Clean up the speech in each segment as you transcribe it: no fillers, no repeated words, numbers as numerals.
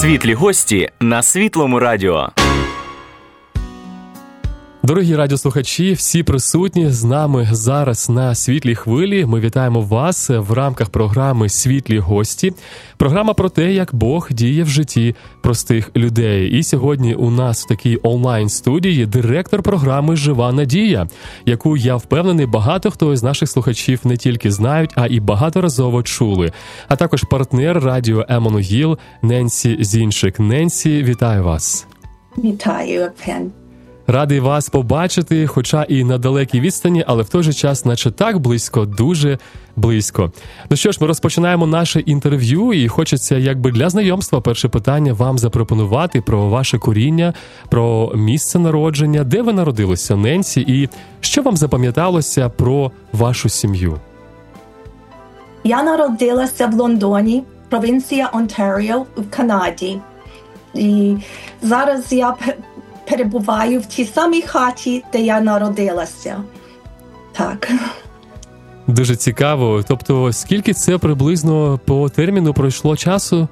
Світлі гості на Світлому радіо. Дорогі радіослухачі, всі присутні з нами зараз на Світлій хвилі. Ми вітаємо вас в рамках програми «Світлі гості». Програма про те, як Бог діє в житті простих людей. І сьогодні у нас в такій онлайн-студії директор програми «Жива надія», яку, я впевнений, багато хто із наших слухачів не тільки знають, а і багаторазово чули. А також партнер радіо «Еммануїл» Ненсі Зінчик. Ненсі, вітаю вас. Вітаю, Пен. Радий вас побачити, хоча і на далекій відстані, але в той же час наче так близько, дуже близько. Ну що ж, ми розпочинаємо наше інтерв'ю, і хочеться якби для знайомства перше питання вам запропонувати про ваше коріння, про місце народження, де ви народилися, Ненсі, і що вам запам'яталося про вашу сім'ю? Я народилася в Лондоні, провінція Онтаріо в Канаді. І зараз я перебуваю в тій самій хаті, де я народилася. Так. Дуже цікаво. Тобто, скільки це приблизно по терміну пройшло часу?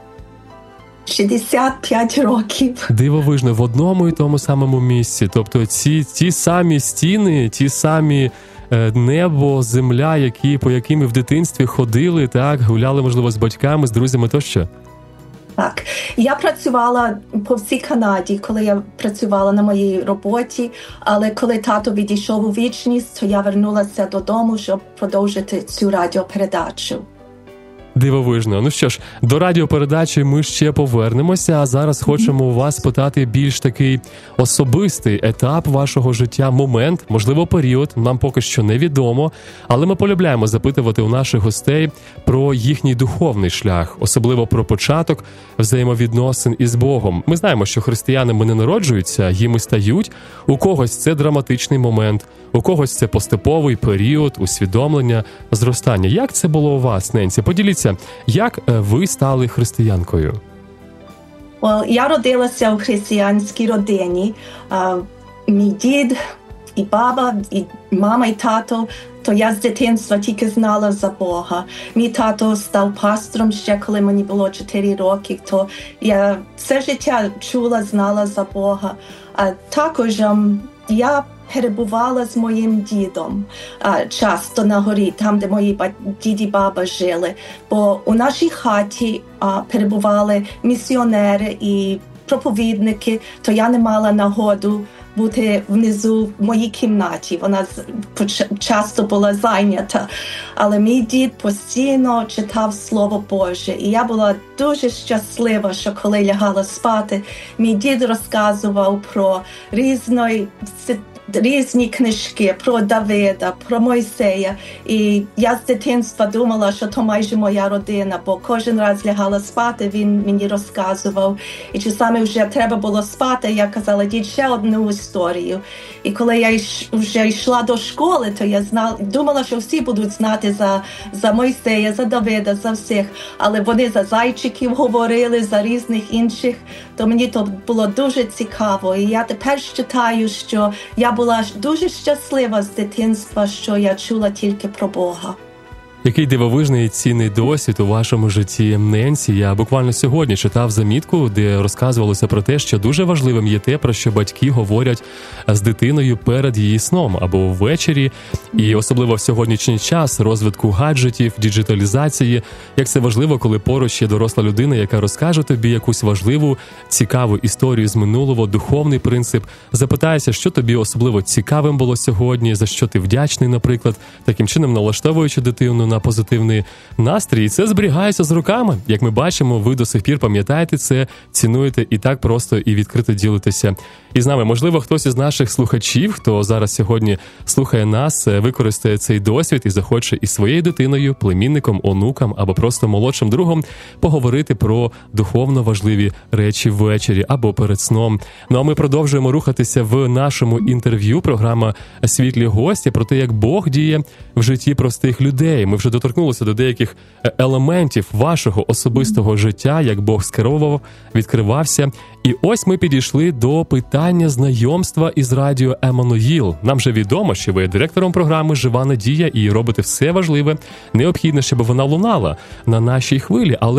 65 років. Дивовижно, в одному і тому самому місці. Тобто, ті самі стіни, ті самі небо, земля, по яким ми в дитинстві ходили, так, гуляли, можливо, з батьками, з друзями тощо? Так, я працювала по всій Канаді, коли я працювала на моїй роботі, але коли тато відійшов у вічність, то я вернулася додому, щоб продовжити цю радіопередачу. Дивовижно. Ну що ж, до радіопередачі ми ще повернемося, а зараз хочемо у вас питати більш такий особистий етап вашого життя, момент, можливо, період, нам поки що невідомо, але ми полюбляємо запитувати у наших гостей про їхній духовний шлях, особливо про початок взаємовідносин із Богом. Ми знаємо, що християнами не народжуються, їми стають. У когось це драматичний момент, у когось це поступовий період, усвідомлення, зростання. Як це було у вас, Ненсі? Поділіться, як ви стали християнкою? Я родилася в християнській родині. Мій дід і баба, і мама, і тато, то я з дитинства тільки знала за Бога. Мій тато став пастором ще, коли мені було 4 роки, то я все життя чула, знала за Бога. А також я перебувала з моїм дідом часто на горі, там, де мої дід і баба жили. Бо у нашій хаті перебували місіонери і проповідники, то я не мала нагоду бути внизу в моїй кімнаті. Вона часто була зайнята. Але мій дід постійно читав Слово Боже. І я була дуже щаслива, що коли лягала спати, мій дід розказував про різні книжки про Давида, про Мойсея. І я з дитинства думала, що то майже моя родина, бо кожен раз лягала спати, він мені розказував. І часами вже треба було спати, я казала, дід, ще одну історію. І коли я вже йшла до школи, то я думала, що всі будуть знати за Мойсея, за Давида, за всіх. Але вони за зайчиків говорили, за різних інших. То мені то було дуже цікаво. І я тепер вважаю, що я була дуже щаслива з дитинства, що я чула тільки про Бога. Який дивовижний і цінний досвід у вашому житті, Ненсі. Я буквально сьогодні читав замітку, де розказувалося про те, що дуже важливим є те, про що батьки говорять з дитиною перед її сном або ввечері. І особливо в сьогоднішній час розвитку гаджетів, діджиталізації, як це важливо, коли поруч є доросла людина, яка розкаже тобі якусь важливу, цікаву історію з минулого, духовний принцип, запитається, що тобі особливо цікавим було сьогодні, за що ти вдячний, наприклад, таким чином налаштовуючи дитину на позитивний настрій. І це зберігається з роками. Як ми бачимо, ви до сих пір пам'ятаєте це, цінуєте і так просто і відкрито ділитеся із нами. Можливо, хтось із наших слухачів, хто зараз сьогодні слухає нас, використає цей досвід і захоче із своєю дитиною, племінником, онуком або просто молодшим другом поговорити про духовно важливі речі ввечері або перед сном. Ну а ми продовжуємо рухатися в нашому інтерв'ю. Програма «Світлі гості» про те, як Бог діє в житті простих людей. Ми вже доторкнулися до деяких елементів вашого особистого життя, як Бог скеровував, відкривався. І ось ми підійшли до питання знайомства із радіо «Еммануїл». Нам вже відомо, що ви є директором програми «Жива надія» і робите все важливе, необхідне, щоб вона лунала на нашій хвилі. Але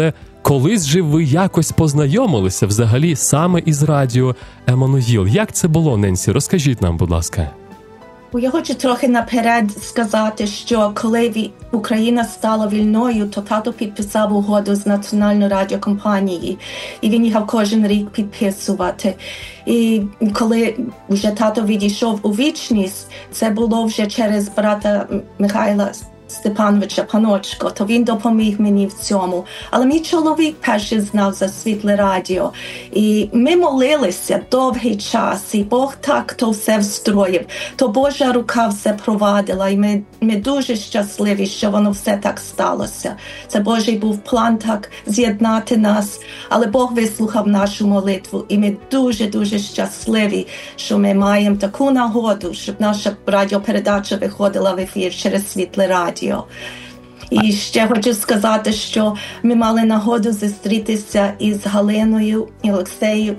колись же ви якось познайомилися взагалі саме із радіо Еммануїл. Як це було, Ненсі? Розкажіть нам, будь ласка. Я хочу трохи наперед сказати, що коли Україна стала вільною, то тато підписав угоду з Національною радіокомпанією, і він їхав кожен рік підписувати. І коли вже тато відійшов у вічність, це було вже через брата Михайла Степановича Паночко, то він допоміг мені в цьому. Але мій чоловік перший знав за світле радіо. І ми молилися довгий час, і Бог так то все встроїв. То Божа рука все провадила, і ми дуже щасливі, що воно все так сталося. Це Божий був план так з'єднати нас, але Бог вислухав нашу молитву, і ми дуже-дуже щасливі, що ми маємо таку нагоду, щоб наша радіопередача виходила в ефір через світле радіо. І ще хочу сказати, що ми мали нагоду зустрітися із Галиною і Олексією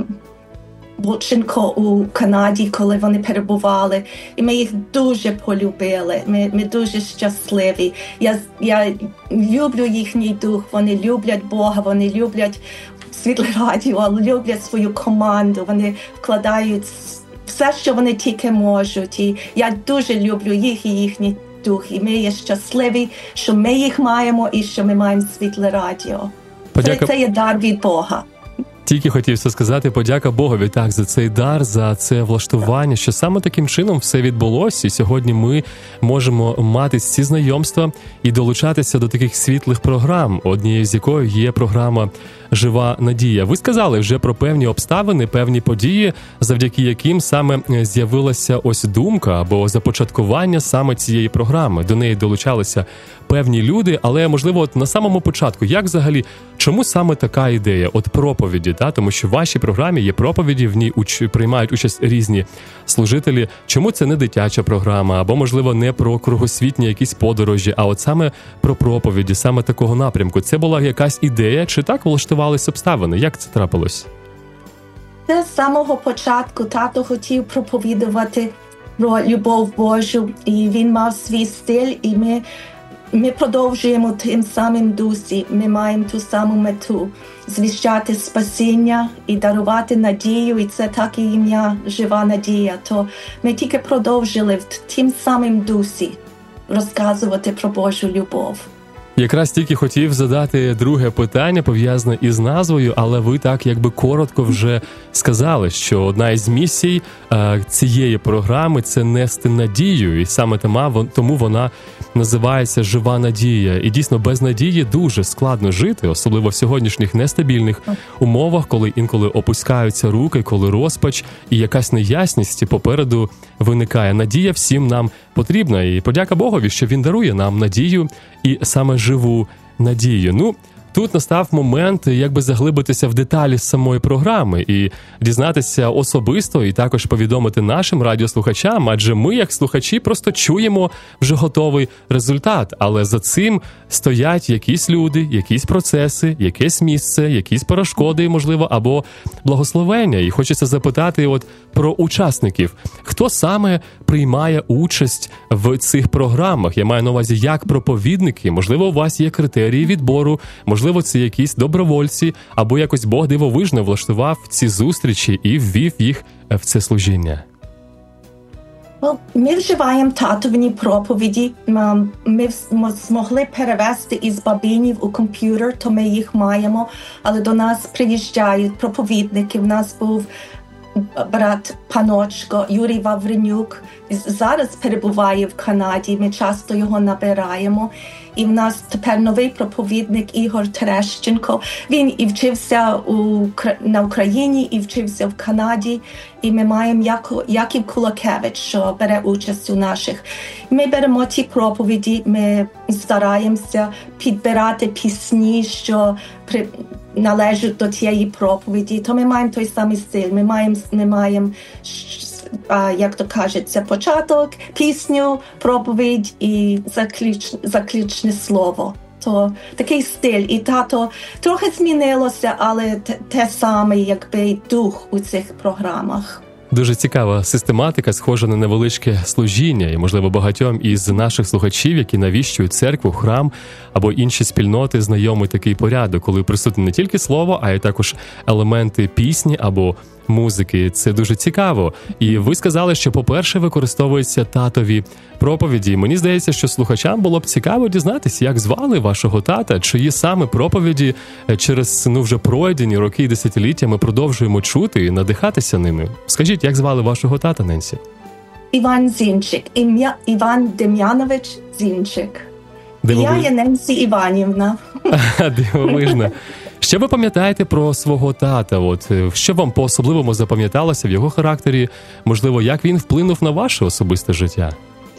Боченко у Канаді, коли вони перебували. І ми їх дуже полюбили, ми дуже щасливі. Я люблю їхній дух, вони люблять Бога, вони люблять світле радіо, люблять свою команду, вони вкладають все, що вони тільки можуть. І я дуже люблю їх і їхній дух, і ми є щасливі, що ми їх маємо і що ми маємо світле радіо. Це є дар від Бога. Тільки хотів це сказати, подяка Богові так за цей дар, за це влаштування, що саме таким чином все відбулося, і сьогодні ми можемо мати ці знайомства і долучатися до таких світлих програм, однією з якої є програма «Жива надія». Ви сказали вже про певні обставини, певні події, завдяки яким саме з'явилася ось думка або започаткування саме цієї програми. До неї долучалися певні люди, але, можливо, от на самому початку, як взагалі, чому саме така ідея, от проповіді, тому що в вашій програмі є проповіді, в ній приймають участь різні служителі. Чому це не дитяча програма, або, можливо, не про кругосвітні якісь подорожі, а от саме про проповіді, саме такого напрямку? Це була якась ідея, чи так влаштувалися обставини? Як це трапилось? Це з самого початку тато хотів проповідувати про любов Божу, і він мав свій стиль, і ми продовжуємо тим самим дусі, ми маємо ту саму мету – звіщати спасіння і дарувати надію, і це так і ім'я «Жива надія». То ми тільки продовжили в тим самим дусі розказувати про Божу любов. Якраз тільки хотів задати друге питання, пов'язане із назвою, але ви так якби коротко вже сказали, що одна із місій цієї програми – це нести надію, і саме тому вона називається «Жива надія». І дійсно, без надії дуже складно жити, особливо в сьогоднішніх нестабільних умовах, коли інколи опускаються руки, коли розпач і якась неясність попереду виникає. Надія всім нам потрібна, і подяка Богові, що Він дарує нам надію і саме живу надію. Тут настав момент, якби заглибитися в деталі самої програми і дізнатися особисто, і також повідомити нашим радіослухачам, адже ми, як слухачі, просто чуємо вже готовий результат, але за цим стоять якісь люди, якісь процеси, якесь місце, якісь перешкоди, можливо, або благословення. І хочеться запитати про учасників. Хто саме приймає участь в цих програмах? Я маю на увазі, як проповідники, можливо, у вас є критерії відбору, можливо, це якісь добровольці, або якось Бог дивовижно влаштував ці зустрічі і ввів їх в це служіння. Ми вживаємо татовні проповіді. Ми змогли перевести із бабінів у комп'ютер, то ми їх маємо, але до нас приїжджають проповідники. В нас був брат Паночко, Юрій Вавренюк, зараз перебуває в Канаді, ми часто його набираємо. І в нас тепер новий проповідник Ігор Терещенко. Він і вчився на Україні, і вчився в Канаді. І ми маємо Яків Кулакевич, що бере участь у наших. Ми беремо ті проповіді, ми стараємося підбирати пісні, що належать до тієї проповіді. То ми маємо той самий стиль. Ми маємо як то кажеться, початок, пісню, проповідь і заключне слово. То такий стиль. І тато трохи змінилося, але те саме, якби дух у цих програмах. Дуже цікава систематика, схожа на невеличке служіння, і, можливо, багатьом із наших слухачів, які навіщують церкву, храм або інші спільноти, знайомий такий порядок, коли присутне не тільки слово, а й також елементи пісні або музики. Це дуже цікаво. І ви сказали, що, по-перше, використовуються татові проповіді. Мені здається, що слухачам було б цікаво дізнатися, як звали вашого тата, чиї саме проповіді через вже пройдені роки і десятиліття ми продовжуємо чути і надихатися ними. Скажіть, як звали вашого тата, Ненсі? Іван Зінчик. Ім'я Іван Дем'янович Зінчик. Я є Ненсі Іванівна. Дивовижно. Що ви пам'ятаєте про свого тата? Що вам по-особливому запам'яталося в його характері? Можливо, як він вплинув на ваше особисте життя?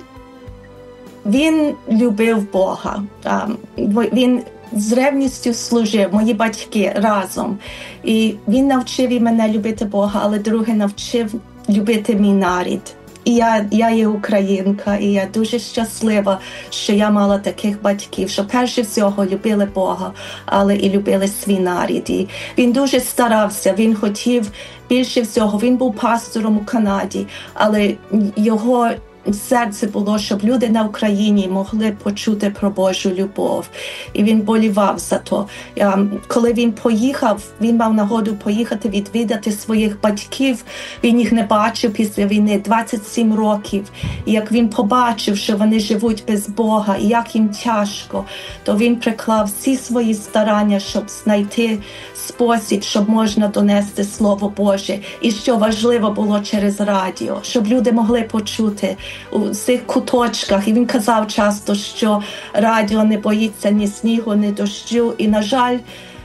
Він любив Бога. Він з ревністю служив, мої батьки разом. І він навчив і мене любити Бога, але друге навчив любити мій народ. І я є українка, і я дуже щаслива, що я мала таких батьків, що перше всього любили Бога, але і любили свій народ. І він дуже старався, він хотів більше всього, він був пастором у Канаді, але його серце було, щоб люди на Україні могли почути про Божу любов. І він болівав за то. Коли він поїхав, він мав нагоду поїхати відвідати своїх батьків. Він їх не бачив після війни 27 років. І як він побачив, що вони живуть без Бога, і як їм тяжко, то він приклав всі свої старання, щоб знайти спосіб, щоб можна донести Слово Боже. І що важливо було через радіо, щоб люди могли почути у цих куточках. І він казав часто, що радіо не боїться ні снігу, ні дощу. І, на жаль,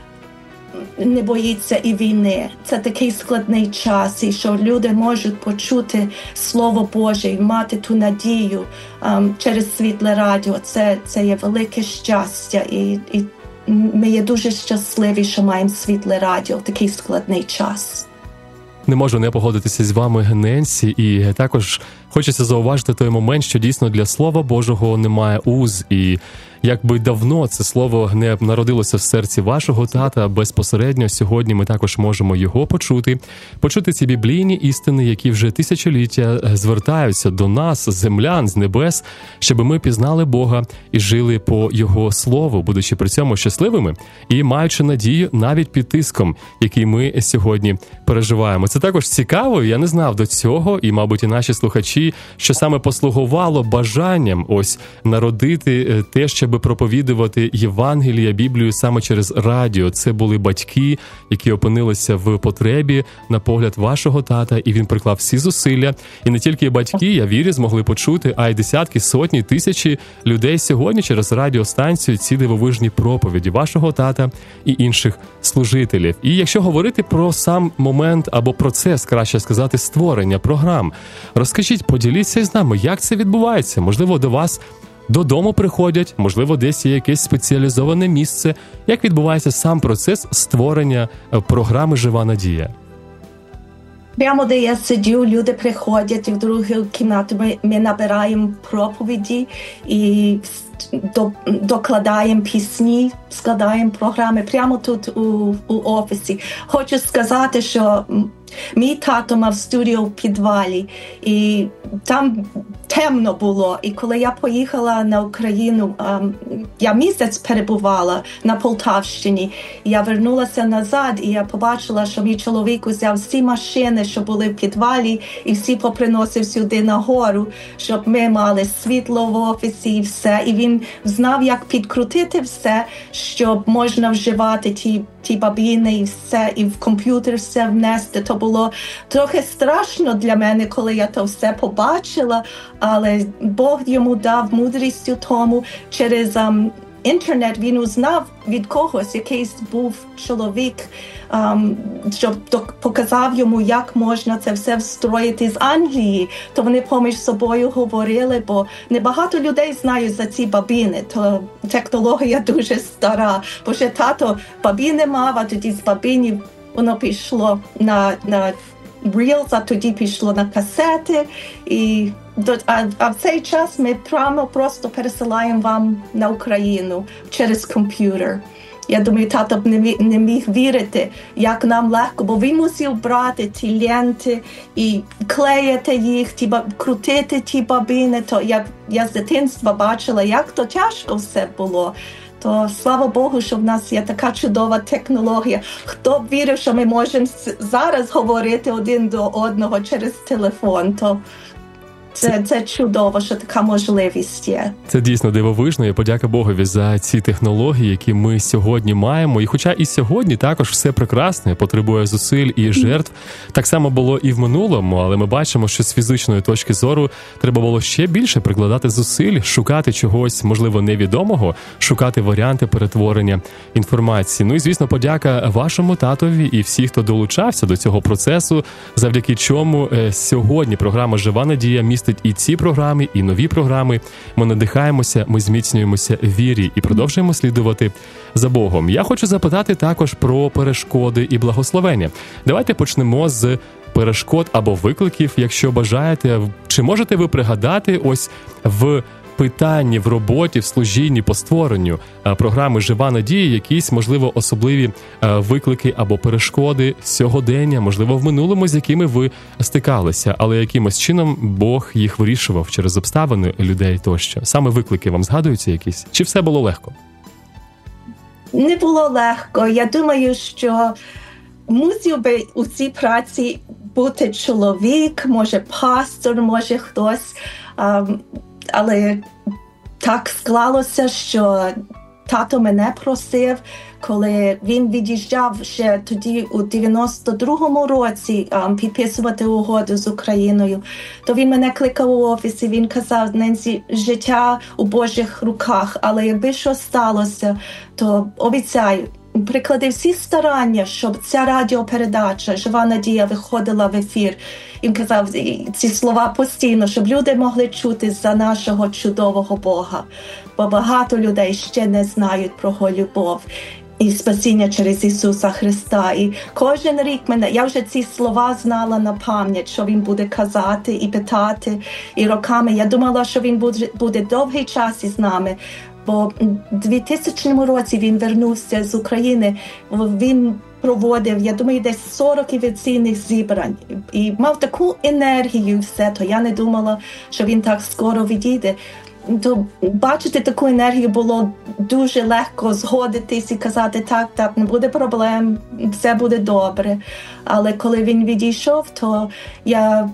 не боїться і війни. Це такий складний час, і що люди можуть почути Слово Боже і мати ту надію через світле радіо. Це є велике щастя. І ми є дуже щасливі, що маємо світле радіо в такий складний час. Не можу не погодитися з вами, Ненсі, і також хочеться зауважити той момент, що дійсно для Слова Божого немає уз, і якби давно це слово не народилося в серці вашого тата, безпосередньо сьогодні ми також можемо його почути ці біблійні істини, які вже тисячоліття звертаються до нас, землян, з небес, щоб ми пізнали Бога і жили по Його Слову, будучи при цьому щасливими і маючи надію навіть під тиском, який ми сьогодні переживаємо. Це також цікаво, я не знав до цього, і, мабуть, і наші слухачі, що саме послугувало бажанням ось народити те, щоб проповідувати Євангелія, Біблію саме через радіо. Це були батьки, які опинилися в потребі, на погляд вашого тата, і він приклав всі зусилля. І не тільки батьки, я вірю, змогли почути, а й десятки, сотні, тисячі людей сьогодні через радіостанцію ці дивовижні проповіді вашого тата і інших служителів. І якщо говорити про сам момент або процес, краще сказати, створення програм, розкажіть, поділіться з нами, як це відбувається? Можливо, до вас додому приходять, можливо, десь є якесь спеціалізоване місце. Як відбувається сам процес створення програми «Жива надія»? Прямо де я сидю, люди приходять, і в другу кімнату ми набираємо проповіді і докладаємо пісні, складаємо програми прямо тут у офісі. Хочу сказати, що мій тато мав студію в підвалі, і там темно було. І коли я поїхала на Україну, я місяць перебувала на Полтавщині, я вернулася назад, і я побачила, що мій чоловік взяв всі машини, що були в підвалі, і всі поприносив сюди нагору, щоб ми мали світло в офісі і все. І він знав, як підкрутити все, щоб можна вживати ті бабіни і все, і в комп'ютер все внести. То було трохи страшно для мене, коли я то все побачила, але Бог йому дав мудрість у тому. Через інтернет він узнав від когось, якийсь був чоловік, щоб показав йому, як можна це все встроїти з Англії. То вони поміж собою говорили, бо небагато людей знають за ці бабіни. То технологія дуже стара, бо ще тато бабіни мав, а тоді з бабінів воно пішло на Reels, а тоді пішло на касети. А в цей час ми прямо просто пересилаємо вам на Україну через комп'ютер. Я думаю, тато б не міг вірити, як нам легко, бо він мусив брати ті ленти і клеїти їх, крутити ті бобіни. То я з дитинства бачила, як то тяжко все було. То слава Богу, що в нас є така чудова технологія. Хто б вірив, що ми можемо зараз говорити один до одного через телефон, то це чудово, що така можливість є. Це дійсно дивовижно, і подяка Богові за ці технології, які ми сьогодні маємо. І хоча і сьогодні також все прекрасне, потребує зусиль і жертв, так само було і в минулому, але ми бачимо, що з фізичної точки зору треба було ще більше прикладати зусиль, шукати чогось, можливо, невідомого, шукати варіанти перетворення інформації. Ну і, звісно, подяка вашому татові і всіх, хто долучався до цього процесу, завдяки чому сьогодні програма «Жива надія» містить і ці програми, і нові програми. Ми надихаємося, ми зміцнюємося в вірі і продовжуємо слідувати за Богом. Я хочу запитати також про перешкоди і благословення. Давайте почнемо з перешкод або викликів, якщо бажаєте. Чи можете ви пригадати ось в питанні, в роботі, в служінні, по створенню програми «Жива надія» якісь, можливо, особливі виклики або перешкоди сьогодення, можливо, в минулому, з якими ви стикалися, але якимось чином Бог їх вирішував через обставини людей тощо? Саме виклики вам згадуються якісь? Чи все було легко? Не було легко. Я думаю, що мусив би у цій праці бути чоловік, може пастор, може хтось, але так склалося, що тато мене просив, коли він від'їжджав ще тоді у 92-му році підписувати угоду з Україною, то він мене кликав у офіс і він казав: Ненсі, життя у Божих руках, але якби що сталося, то обіцяю, приклади всі старання, щоб ця радіопередача «Жива надія» виходила в ефір. Він казав ці слова постійно, щоб люди могли чути за нашого чудового Бога. Бо багато людей ще не знають про його любов і спасіння через Ісуса Христа. І кожен рік я вже ці слова знала на пам'ять, що він буде казати і питати. І роками я думала, що він буде довгий час із нами. Бо в 2000 році він вернувся з України, він проводив, я думаю, десь 40 еволюційних зібрань. І мав таку енергію все, то я не думала, що він так скоро відійде. То бачити таку енергію було дуже легко згодитись і казати: так, не буде проблем, все буде добре. Але коли він відійшов, то я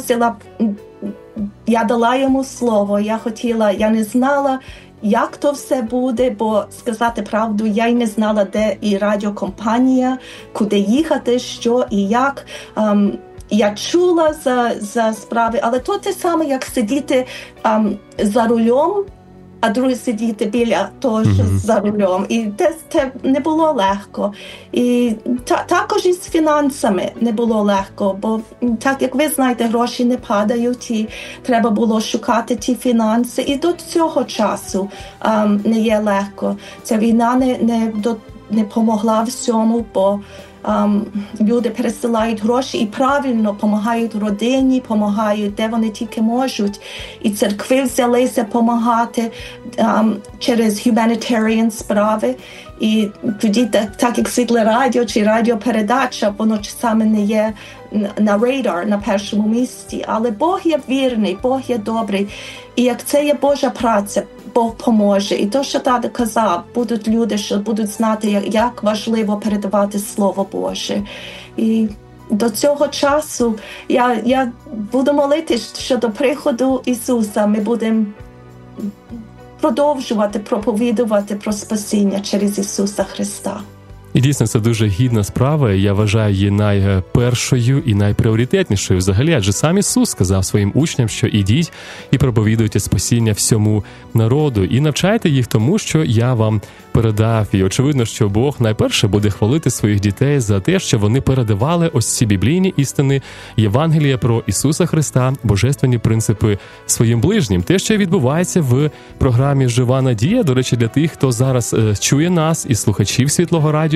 дала йому слово, я не знала, як то все буде, бо, сказати правду, я й не знала, де і радіокомпанія, куди їхати, що і як. Я чула за справи, але то те саме, як сидіти за рулем, а друге сидіти біля того, що за рулем. І це не було легко. І також із фінансами не було легко, бо, так як ви знаєте, гроші не падають, і треба було шукати ті фінанси. І до цього часу не є легко. Ця війна не помогла всьому, бо люди пересилають гроші і правильно допомагають родині, допомагають, де вони тільки можуть. І церкви взялися допомагати через humanitarian справи. І тоді, так як Світле радіо чи радіопередача, воно часами не є на радар, на першому місці. Але Бог є вірний, Бог є добрий. І як це є Божа праця, Бог поможе. І то, що тато казав, будуть люди, що будуть знати, як важливо передавати Слово Боже. І до цього часу я буду молитись, що до приходу Ісуса ми будемо продовжувати проповідувати про спасіння через Ісуса Христа. І дійсно, це дуже гідна справа, я вважаю її найпершою і найпріоритетнішою взагалі, адже сам Ісус сказав своїм учням, що ідіть і проповідуйте спасіння всьому народу, і навчайте їх тому, що я вам передав. І очевидно, що Бог найперше буде хвалити своїх дітей за те, що вони передавали ось ці біблійні істини, Євангелія про Ісуса Христа, божественні принципи своїм ближнім. Те, що відбувається в програмі «Жива надія», до речі, для тих, хто зараз чує нас і слухачів Світлого радіо,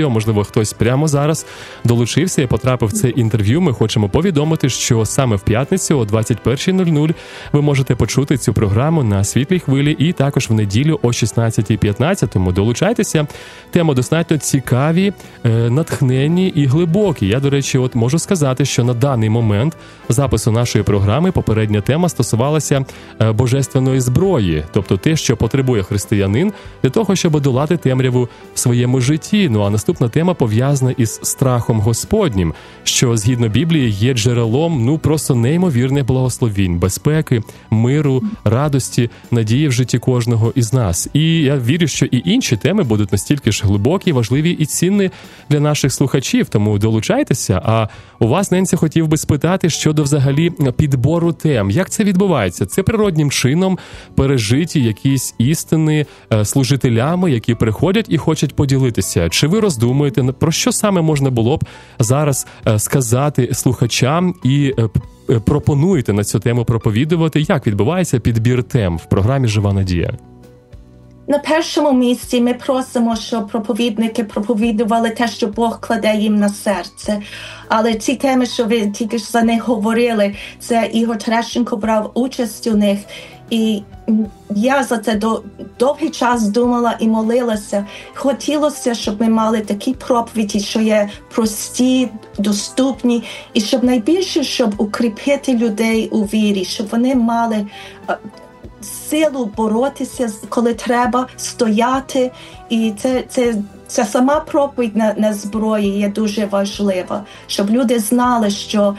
Якщо, можливо, хтось прямо зараз долучився і потрапив в це інтерв'ю, ми хочемо повідомити, що саме в п'ятницю о 21:00 ви можете почути цю програму на Світлій хвилі і також в неділю о 16:15. Тому долучайтеся. Теми достатньо цікаві, натхненні і глибокі. Я, до речі, можу сказати, що на даний момент запису нашої програми попередня тема стосувалася божественної зброї, тобто те, що потребує християнин для того, щоб долати темряву в своєму житті. Ну а наступна тема пов'язана із страхом Господнім, що згідно Біблії є джерелом просто неймовірних благословінь, безпеки, миру, радості, надії в житті кожного із нас. І я вірю, що і інші теми будуть настільки ж глибокі, важливі і цінні для наших слухачів, тому долучайтеся. А у вас, Ненсі, хотів би спитати щодо взагалі підбору тем. Як це відбувається? Це природнім чином пережиті якісь істини служителями, які приходять і хочуть поділитися? Чи ви роздумуєте, про що саме можна було б зараз сказати слухачам і пропонуєте на цю тему проповідувати? Як відбувається підбір тем в програмі «Жива надія»? На першому місці ми просимо, щоб проповідники проповідували те, що Бог кладе їм на серце. Але ці теми, що ви тільки ж за них говорили, це Ігор Терещенко брав участь у них. І я за це довгий час думала і молилася. Хотілося, щоб ми мали такі проповіді, що є прості, доступні, і щоб найбільше, щоб укріпити людей у вірі, щоб вони мали силу боротися, коли треба, стояти. І ця сама проповідь на зброї є дуже важлива, щоб люди знали, що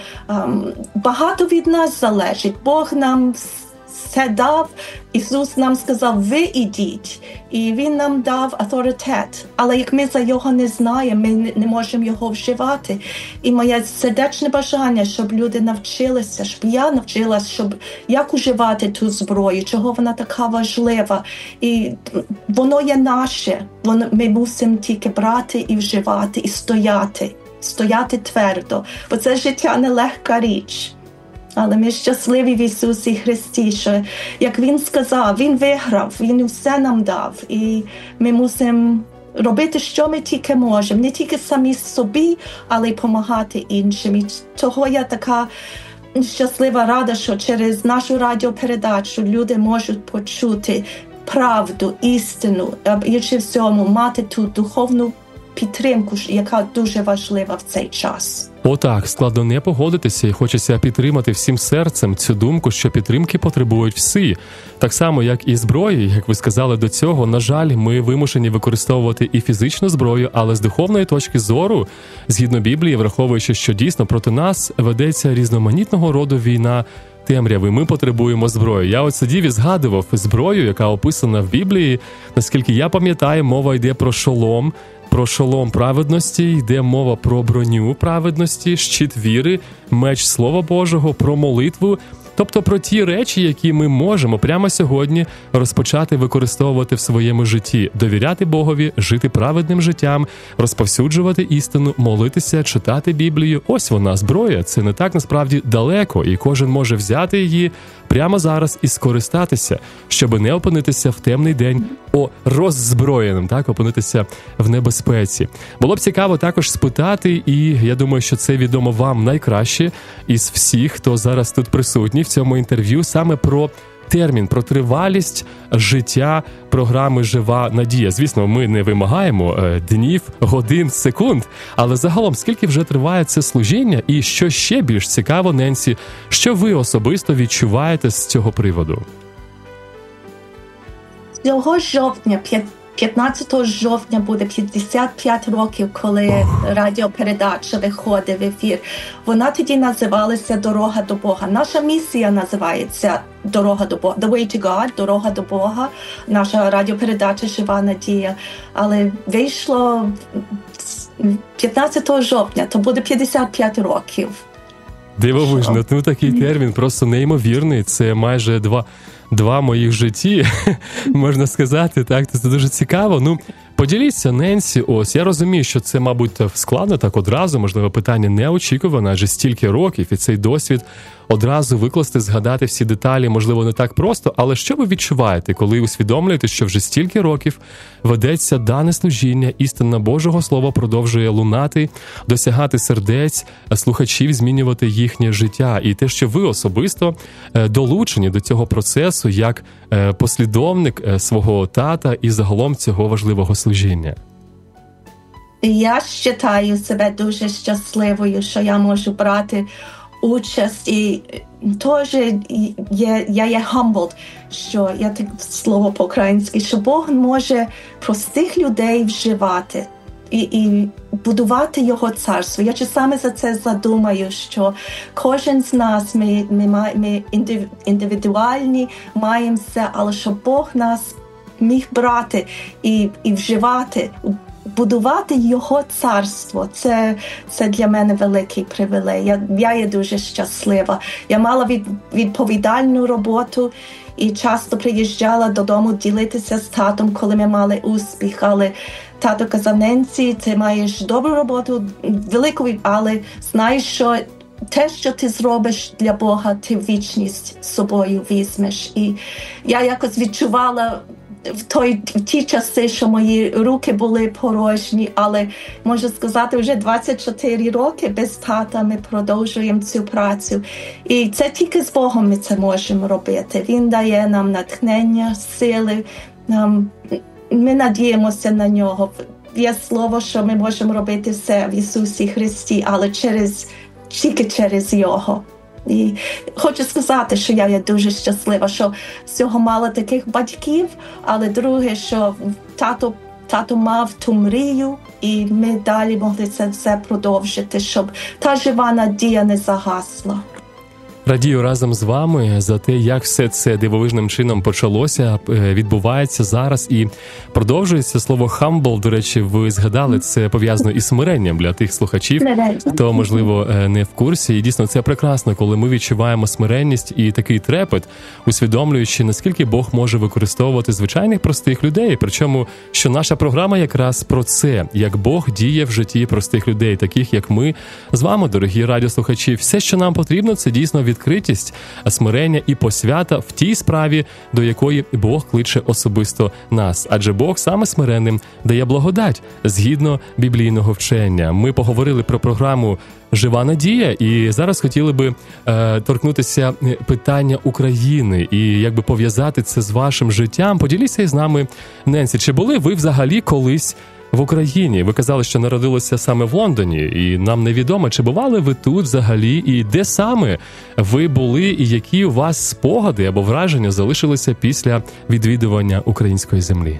багато від нас залежить. Бог нам все дав, Ісус нам сказав, ви ідіть, і Він нам дав авторитет. Але як ми за його не знаємо, ми не можемо його вживати. І моє сердечне бажання, щоб люди навчилися, щоб я навчилася, як уживати ту зброю, чого вона така важлива. І воно є наше, ми мусимо тільки брати і вживати, і стояти твердо. Бо це життя нелегка річ. Але ми щасливі в Ісусі Христі, що, як Він сказав, Він виграв, Він все нам дав. І ми мусимо робити, що ми тільки можемо. Не тільки самі собі, але й допомагати іншим. І того я така щаслива, рада, що через нашу радіопередачу люди можуть почути правду, істину, а більше всьому мати ту духовну підтримку, яка дуже важлива в цей час. Отак, складно не погодитися, і хочеться підтримати всім серцем цю думку, що підтримки потребують всі. Так само, як і зброї, як ви сказали до цього, на жаль, ми вимушені використовувати і фізичну зброю, але з духовної точки зору, згідно Біблії, враховуючи, що дійсно проти нас ведеться різноманітного роду війна темряви, ми потребуємо зброї. Я сидів і згадував зброю, яка описана в Біблії. Наскільки я пам'ятаю, мова йде про шолом праведності, йде мова про броню праведності, щит віри, меч Слова Божого, про молитву. Тобто про ті речі, які ми можемо прямо сьогодні розпочати використовувати в своєму житті, довіряти Богові, жити праведним життям, розповсюджувати істину, молитися, читати Біблію. Ось вона, зброя. Це не так насправді далеко, і кожен може взяти її прямо зараз і скористатися, щоб не опинитися в темний день роззброєним, опинитися в небезпеці. Було б цікаво також спитати, і я думаю, що це відомо вам найкраще із всіх, хто зараз тут присутній в цьому інтерв'ю, саме про термін, про тривалість життя програми «Жива надія». Звісно, ми не вимагаємо днів, годин, секунд, але загалом, скільки вже триває це служіння, і що ще більш цікаво, Ненсі, що ви особисто відчуваєте з цього приводу? Цього жовтня, 15 жовтня буде 55 років, коли радіопередача виходить в ефір. Вона тоді називалася «Дорога до Бога». Наша місія називається «Дорога до Бога», «The Way to God», «Дорога до Бога». Наша радіопередача «Жива надія». Але вийшло 15 жовтня, то буде 55 років. Дивовижно, такий термін просто неймовірний. Це майже два моїх житті, можна сказати, так, це дуже цікаво. Поділіться, Ненсі, ось, я розумію, що це, мабуть, складно так одразу, можливо, питання неочікуване, адже стільки років, і цей досвід одразу викласти, згадати всі деталі, можливо, не так просто, але що ви відчуваєте, коли усвідомлюєте, що вже стільки років ведеться дане служіння, істина Божого Слова продовжує лунати, досягати сердець слухачів, змінювати їхнє життя, і те, що ви особисто долучені до цього процесу як послідовник свого тата і загалом цього важливого служіння? Я вважаю себе дуже щасливою, що я можу брати участь, і теж я є humbled, що я так слово по-українськи, що Бог може простих людей вживати і будувати Його царство. Я часами за це задумаю, що кожен з нас, ми індивідуальні, маємо все, але що Бог нас міг брати і вживати, будувати Його царство. Це для мене великий привілей. Я є дуже щаслива. Я мала відповідальну роботу і часто приїжджала додому ділитися з татом, коли ми мали успіх. Але тато казав: Ненсі, ти маєш добру роботу, велику, але знаєш, що те, що ти зробиш для Бога, ти вічність з собою візьмеш. І я якось відчувала в ті часи, що мої руки були порожні, але, можу сказати, вже 24 роки без тата ми продовжуємо цю працю. І це тільки з Богом ми це можемо робити. Він дає нам натхнення, сили, ми надіємося на Нього. Є слово, що ми можемо робити все в Ісусі Христі, але тільки через Його. І хочу сказати, що я є дуже щаслива, що всього мало таких батьків, але друге, що тато мав ту мрію, і ми далі могли це все продовжити, щоб та жива надія не загасла. Радію разом з вами за те, як все це дивовижним чином почалося, відбувається зараз і продовжується. Слово «humble», до речі, ви згадали, це пов'язано із смиренням для тих слухачів, хто, можливо, не в курсі. І дійсно, це прекрасно, коли ми відчуваємо смиренність і такий трепет, усвідомлюючи, наскільки Бог може використовувати звичайних простих людей. Причому, що наша програма якраз про це, як Бог діє в житті простих людей, таких як ми з вами, дорогі радіослухачі. Все, що нам потрібно, це дійсно відкритість, смирення і посвята в тій справі, до якої Бог кличе особисто нас. Адже Бог саме смиренним дає благодать, згідно біблійного вчення. Ми поговорили про програму «Жива надія», і зараз хотіли би торкнутися питання України і якби пов'язати це з вашим життям. Поділіться із нами, Ненсі, чи були ви взагалі колись в Україні? Ви казали, що народилися саме в Лондоні, і нам невідомо, чи бували ви тут взагалі, і де саме ви були, і які у вас спогади або враження залишилися після відвідування української землі?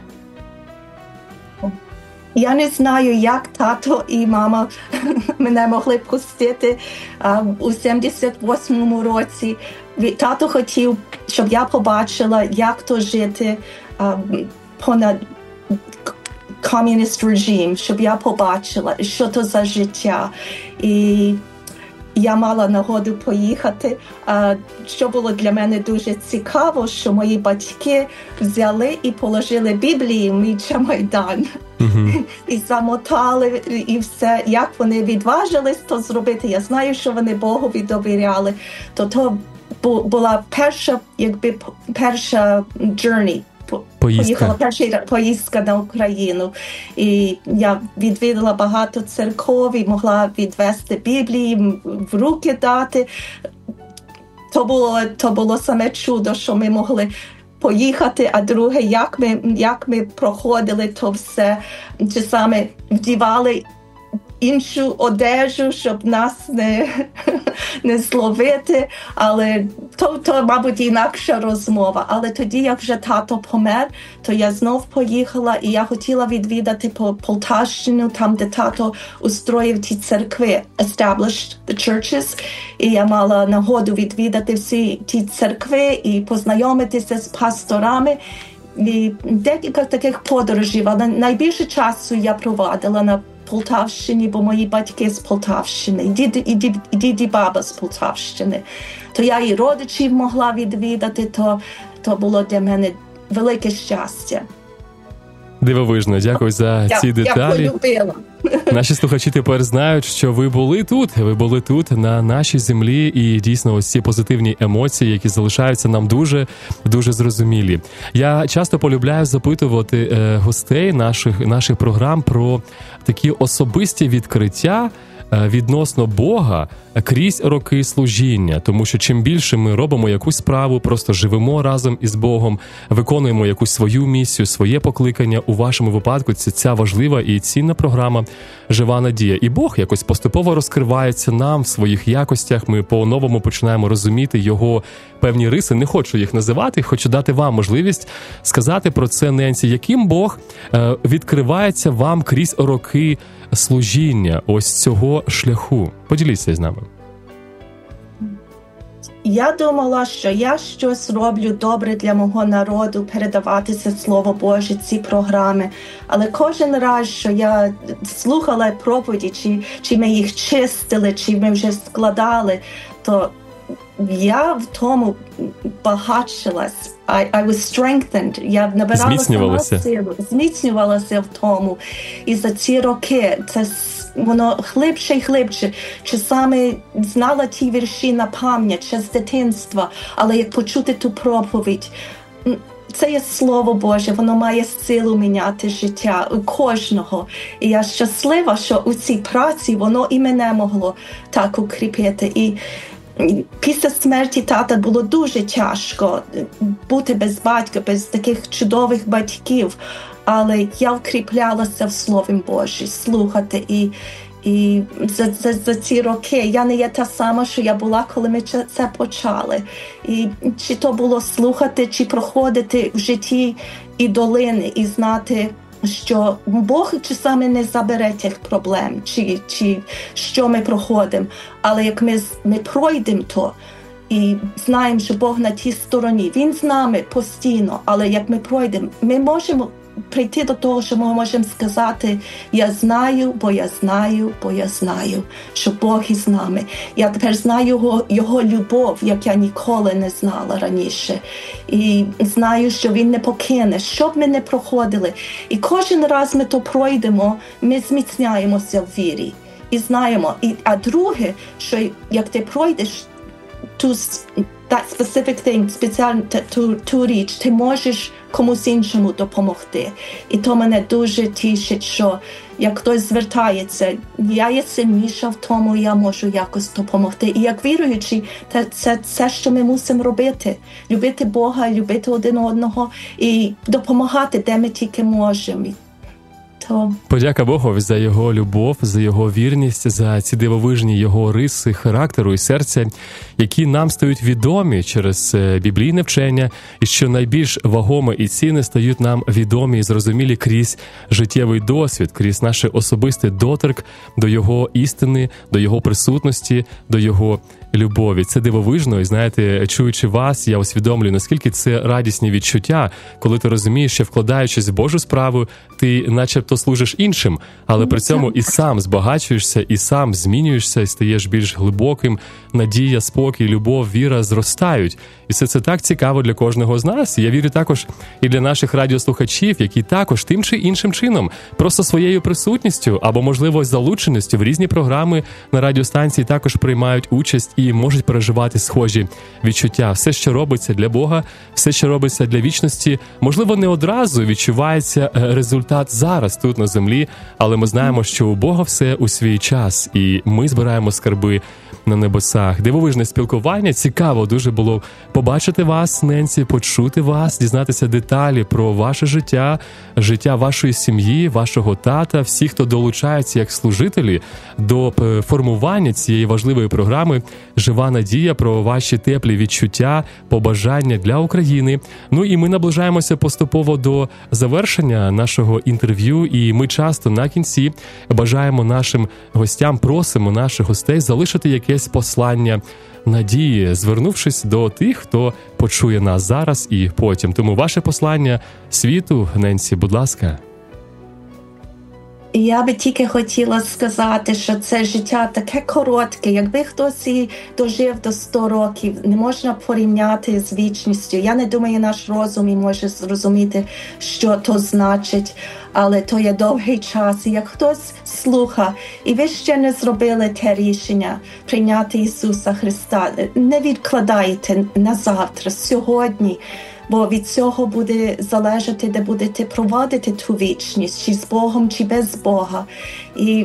Я не знаю, як тато і мама мене могли пустити у 78-му році. Тато хотів, щоб я побачила, як то жити понад комуністичний режим, щоб я побачила, що то за життя. І я мала нагоду поїхати. Що було для мене дуже цікаво, що мої батьки взяли і положили Біблію в мій чемодан. І замотали, і все. Як вони відважились то зробити, я знаю, що вони Богові довіряли. То була перша journey. Поїздка на Україну. І я відвідала багато церков і могла відвести Біблії, в руки дати. То було саме чудо, що ми могли поїхати, а друге, як ми проходили то все, чи саме вдівали іншу одежу, щоб нас не зловити, але то, мабуть, інакша розмова. Але тоді, як вже тато помер, то я знов поїхала, і я хотіла відвідати Полтавщину, там, де тато устроїв ті церкви, established the churches, і я мала нагоду відвідати всі ті церкви і познайомитися з пасторами. І декілька таких подорожів, але найбільше часу я провадила на Полтавщині, бо мої батьки з Полтавщини, і дід і баба з Полтавщини. То я і родичів могла відвідати, то було для мене велике щастя. Дивовижно, дякую за ці деталі. Я полюбила. Наші слухачі тепер знають, що ви були тут, на нашій землі, і дійсно ось ці позитивні емоції, які залишаються нам дуже зрозумілі. Я часто полюбляю запитувати гостей наших програм про такі особисті відкриття відносно Бога крізь роки служіння. Тому що чим більше ми робимо якусь справу, просто живемо разом із Богом, виконуємо якусь свою місію, своє покликання, у вашому випадку це ця важлива і цінна програма «Жива надія». І Бог якось поступово розкривається нам в своїх якостях, ми по-новому починаємо розуміти Його певні риси. Не хочу їх називати, хочу дати вам можливість сказати про це, Ненсі, яким Бог відкривається вам крізь роки служіння ось цього шляху. Поділіться з нами. Я думала, що я щось роблю добре для мого народу, передаватися Слово Боже, ці програми. Але кожен раз, що я слухала проповіді, чи ми їх чистили, чи ми вже складали, то я в тому багатшилась. I was strengthened. Я набиралася силу, зміцнювалася в тому. І за ці роки це воно глибше і глибше. Часами знала ті вірші на пам'ять, ще з дитинства, але як почути ту проповідь, це є Слово Боже, воно має силу міняти життя у кожного. І я щаслива, що у цій праці воно і мене могло так укріпити. І після смерті тата було дуже тяжко бути без батька, без таких чудових батьків. Але я вкріплялася в Слові Божі, слухати. І за ці роки я не є та сама, що я була, коли ми це почали. І чи то було слухати, чи проходити в житті і долини, і знати, що Бог часами не забере тих проблем, чи що ми проходимо. Але як ми пройдемо то, і знаємо, що Бог на тій стороні, Він з нами постійно, але як ми пройдемо, ми можемо прийти до того, що ми можемо сказати: я знаю, бо я знаю, бо я знаю, що Бог із нами. Я тепер знаю Його любов, як я ніколи не знала раніше. І знаю, що Він не покине, що б ми не проходили. І кожен раз ми то пройдемо, ми зміцняємося в вірі. І знаємо. А друге, що як ти пройдеш that specific thing, спеціальну ту річ, ти можеш комусь іншому допомогти. І то мене дуже тішить, що як хтось звертається, я є сильніша в тому, я можу якось допомогти. І як віруючі, це що ми мусимо робити. Любити Бога, любити один одного і допомагати, де ми тільки можемо. Подяка Богу за Його любов, за Його вірність, за ці дивовижні Його риси характеру і серця, які нам стають відомі через біблійне вчення, і що найбільш вагоме і цінне стають нам відомі і зрозумілі крізь життєвий досвід, крізь наш особистий доторк до Його істини, до Його присутності, до Його любові. Це дивовижно, і знаєте, чуючи вас, я усвідомлюю, наскільки це радісні відчуття, коли ти розумієш, що вкладаючись в Божу справу, ти начебто служиш іншим, але при цьому і сам збагачуєшся, і сам змінюєшся, і стаєш більш глибоким. Надія, спокій, любов, віра зростають. І все це так цікаво для кожного з нас. І я вірю також і для наших радіослухачів, які також тим чи іншим чином, просто своєю присутністю або, можливо, залученістю в різні програми на радіостанції також приймають участь і можуть переживати схожі відчуття. Все, що робиться для Бога, все, що робиться для вічності, можливо, не одразу відчувається результат зараз тут на землі, але ми знаємо, що у Бога все у свій час, і ми збираємо скарби на небесах. Дивовижне спілкування. Цікаво дуже було побачити вас, Ненсі, почути вас, дізнатися деталі про ваше життя, життя вашої сім'ї, вашого тата, всіх, хто долучається як служителі до формування цієї важливої програми «Жива надія», про ваші теплі відчуття, побажання для України. Ну і ми наближаємося поступово до завершення нашого інтерв'ю, і ми часто на кінці бажаємо нашим гостям, просимо наших гостей залишити якесь послання надії, звернувшись до тих, хто почує нас зараз і потім. Тому ваше послання світу, Ненсі, будь ласка. І я би тільки хотіла сказати, що це життя таке коротке. Якби хтось і дожив до 100 років, не можна порівняти з вічністю. Я не думаю, наш розум і може зрозуміти, що то значить, але то є довгий час. І як хтось слуха, і ви ще не зробили те рішення прийняти Ісуса Христа, не відкладайте на завтра, сьогодні. Бо від цього буде залежати, де будете проводити ту вічність, чи з Богом, чи без Бога. І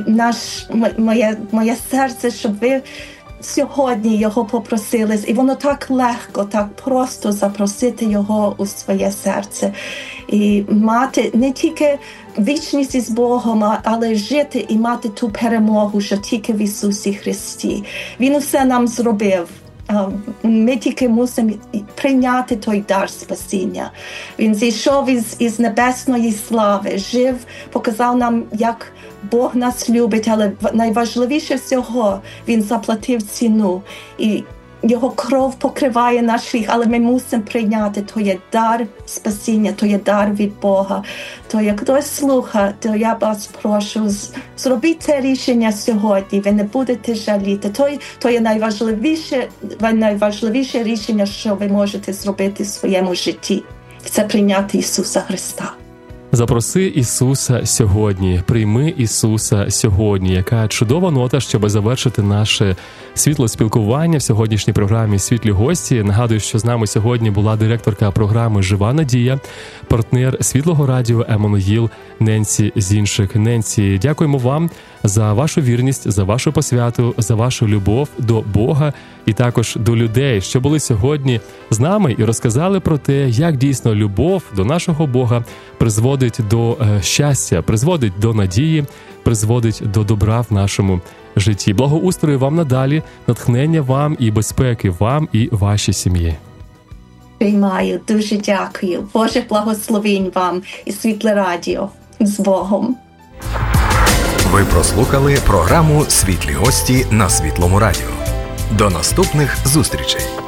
моє серце, щоб ви сьогодні Його попросили. І воно так легко, так просто запросити Його у своє серце. І мати не тільки вічність із Богом, але жити і мати ту перемогу, що тільки в Ісусі Христі. Він усе нам зробив. Ми тільки мусимо прийняти той дар спасіння. Він зійшов із небесної слави, жив, показав нам, як Бог нас любить, але найважливіше всього, Він заплатив ціну. І Його кров покриває наш гріх, але ми мусимо прийняти, то є дар спасіння, то є дар від Бога. То як хтось слухає, то я вас прошу, зробіть це рішення сьогодні, ви не будете жаліти. То є найважливіше рішення, що ви можете зробити в своєму житті. Це прийняти Ісуса Христа. Запроси Ісуса сьогодні, прийми Ісуса сьогодні. Яка чудова нота, щоб завершити наше світле спілкування в сьогоднішній програмі «Світлі гості». Нагадую, що з нами сьогодні була директорка програми «Жива надія», партнер Світлого радіо Еммануїл Ненсі Зінчик. Ненсі, дякуємо вам за вашу вірність, за вашу посвяту, за вашу любов до Бога і також до людей, що були сьогодні з нами і розказали про те, як дійсно любов до нашого Бога призводить до щастя, призводить до надії, призводить до добра в нашому житті. Благоустрою вам надалі, натхнення вам і безпеки вам і вашій сім'ї. Приймаю, дуже дякую. Боже благословінь вам і Світле радіо. З Богом. Ви прослухали програму «Світлі гості» на Світлому радіо. До наступних зустрічей!